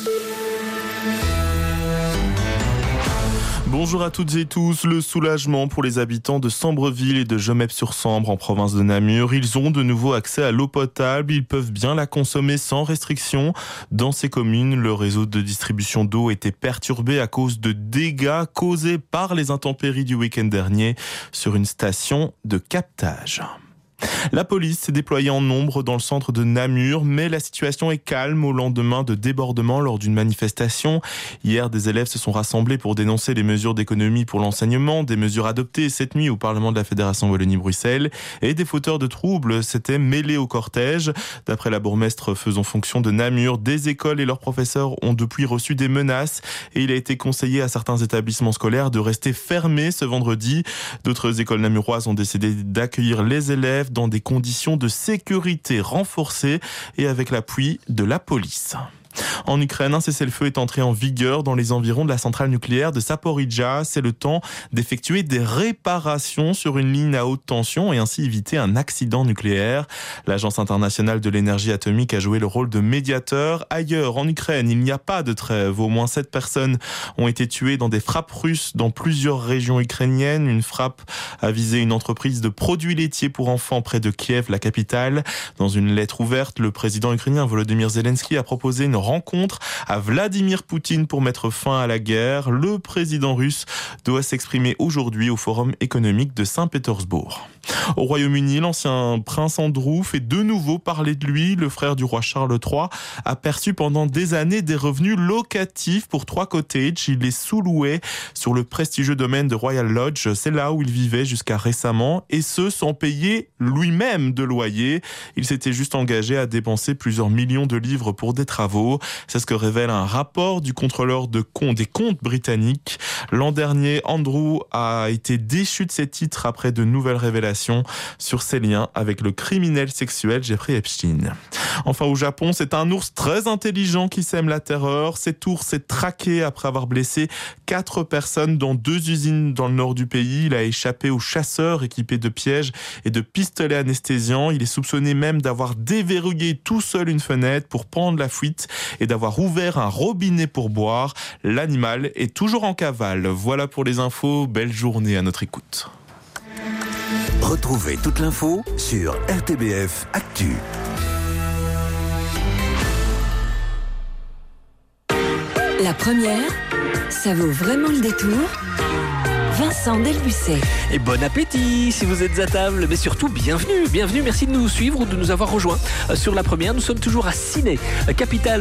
Bonjour à toutes et tous. Le soulagement pour les habitants de Sambreville et de Gemep-sur-Sambre en province de Namur. Ils ont de nouveau accès à l'eau potable. Ils peuvent bien la consommer sans restriction. Dans ces communes, le réseau de distribution d'eau était perturbé à cause de dégâts causés par les intempéries du week-end dernier sur une station de captage. La police s'est déployée en nombre dans le centre de Namur, mais la situation est calme au lendemain de débordements lors d'une manifestation. Hier, des élèves se sont rassemblés pour dénoncer les mesures d'économie pour l'enseignement, des mesures adoptées cette nuit au Parlement de la Fédération Wallonie-Bruxelles, et des fauteurs de troubles s'étaient mêlés au cortège. D'après la bourgmestre faisant fonction de Namur, des écoles et leurs professeurs ont depuis reçu des menaces et il a été conseillé à certains établissements scolaires de rester fermés ce vendredi. D'autres écoles namuroises ont décidé d'accueillir les élèves dans des conditions de sécurité renforcées et avec l'appui de la police. En Ukraine, un cessez-le-feu est entré en vigueur dans les environs de la centrale nucléaire de Zaporijjia. C'est le temps d'effectuer des réparations sur une ligne à haute tension et ainsi éviter un accident nucléaire. L'Agence internationale de l'énergie atomique a joué le rôle de médiateur. Ailleurs, en Ukraine, il n'y a pas de trêve. Au moins 7 personnes ont été tuées dans des frappes russes dans plusieurs régions ukrainiennes. Une frappe a visé une entreprise de produits laitiers pour enfants près de Kiev, la capitale. Dans une lettre ouverte, le président ukrainien Volodymyr Zelensky a proposé une rencontre à Vladimir Poutine pour mettre fin à la guerre. Le président russe doit s'exprimer aujourd'hui au Forum économique de Saint-Pétersbourg. Au Royaume-Uni, l'ancien prince Andrew fait de nouveau parler de lui. Le frère du roi Charles III a perçu pendant des années des revenus locatifs pour 3 cottages. Il les sous-louait sur le prestigieux domaine de Royal Lodge. C'est là où il vivait jusqu'à récemment, et ce sans payer lui-même de loyer. Il s'était juste engagé à dépenser plusieurs millions de livres pour des travaux. C'est ce que révèle un rapport du contrôleur des comptes britanniques. L'an dernier, Andrew a été déchu de ses titres après de nouvelles révélations sur ses liens avec le criminel sexuel Jeffrey Epstein. Enfin, au Japon, c'est un ours très intelligent qui sème la terreur. Cet ours est traqué après avoir blessé 4 personnes dans 2 usines dans le nord du pays. Il a échappé aux chasseurs équipés de pièges et de pistolets anesthésiants. Il est soupçonné même d'avoir déverrouillé tout seul une fenêtre pour prendre la fuite et d'avoir ouvert un robinet pour boire. L'animal est toujours en cavale. Voilà pour les infos. Belle journée à notre écoute. Retrouvez toute l'info sur RTBF Actu. La première, ça vaut vraiment le détour. Vincent Delbucet. Et bon appétit si vous êtes à table, mais surtout bienvenue, merci de nous suivre ou de nous avoir rejoints. Sur la première, nous sommes toujours à Ciney, capitale